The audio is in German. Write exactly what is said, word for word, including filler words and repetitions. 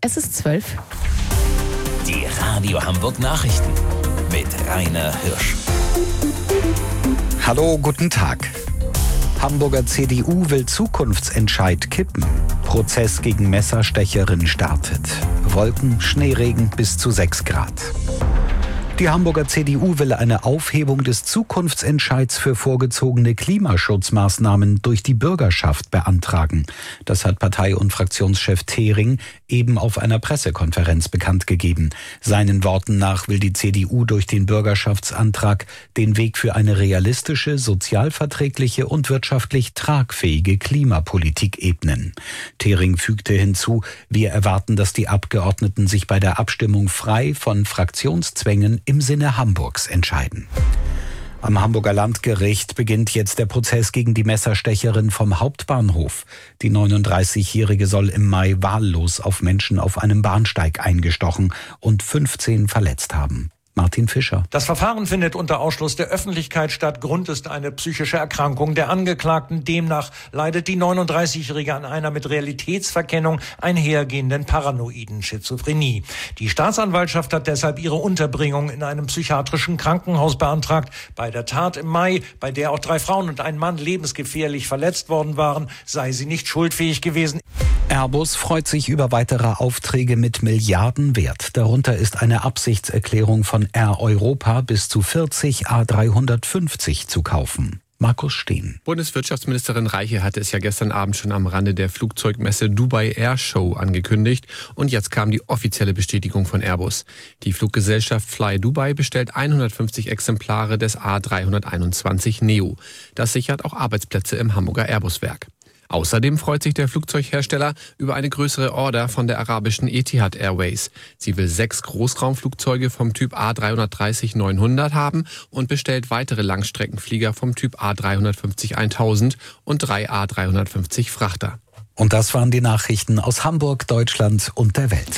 Es ist zwölf. Die Radio Hamburg Nachrichten mit Rainer Hirsch. Hallo, guten Tag. Hamburger C D U will Zukunftsentscheid kippen. Prozess gegen Messerstecherin startet. Wolken, Schneeregen bis zu sechs Grad. Die Hamburger C D U will eine Aufhebung des Zukunftsentscheids für vorgezogene Klimaschutzmaßnahmen durch die Bürgerschaft beantragen. Das hat Partei- und Fraktionschef Thering eben auf einer Pressekonferenz bekannt gegeben. Seinen Worten nach will die C D U durch den Bürgerschaftsantrag den Weg für eine realistische, sozialverträgliche und wirtschaftlich tragfähige Klimapolitik ebnen. Thering fügte hinzu, wir erwarten, dass die Abgeordneten sich bei der Abstimmung frei von Fraktionszwängen im Sinne Hamburgs entscheiden. Am Hamburger Landgericht beginnt jetzt der Prozess gegen die Messerstecherin vom Hauptbahnhof. Die neununddreißigjährige soll im Mai wahllos auf Menschen auf einem Bahnsteig eingestochen und fünfzehn verletzt haben. Martin Fischer. Das Verfahren findet unter Ausschluss der Öffentlichkeit statt. Grund ist eine psychische Erkrankung der Angeklagten. Demnach leidet die neununddreißigjährige an einer mit Realitätsverkennung einhergehenden paranoiden Schizophrenie. Die Staatsanwaltschaft hat deshalb ihre Unterbringung in einem psychiatrischen Krankenhaus beantragt. Bei der Tat im Mai, bei der auch drei Frauen und ein Mann lebensgefährlich verletzt worden waren, sei sie nicht schuldfähig gewesen. Airbus freut sich über weitere Aufträge mit Milliardenwert. Darunter ist eine Absichtserklärung von Air Europa bis zu vierzig A dreihundertfünfzig zu kaufen. Markus Steen. Bundeswirtschaftsministerin Reiche hatte es ja gestern Abend schon am Rande der Flugzeugmesse Dubai Air Show angekündigt. Und jetzt kam die offizielle Bestätigung von Airbus. Die Fluggesellschaft Fly Dubai bestellt hundertfünfzig Exemplare des A dreihunderteinundzwanzig Neo. Das sichert auch Arbeitsplätze im Hamburger Airbus-Werk. Außerdem freut sich der Flugzeughersteller über eine größere Order von der arabischen Etihad Airways. Sie will sechs Großraumflugzeuge vom Typ A dreihundertdreißig neunhundert haben und bestellt weitere Langstreckenflieger vom Typ A dreihundertfünfzig tausend und drei A dreihundertfünfzig Frachter. Und das waren die Nachrichten aus Hamburg, Deutschland und der Welt.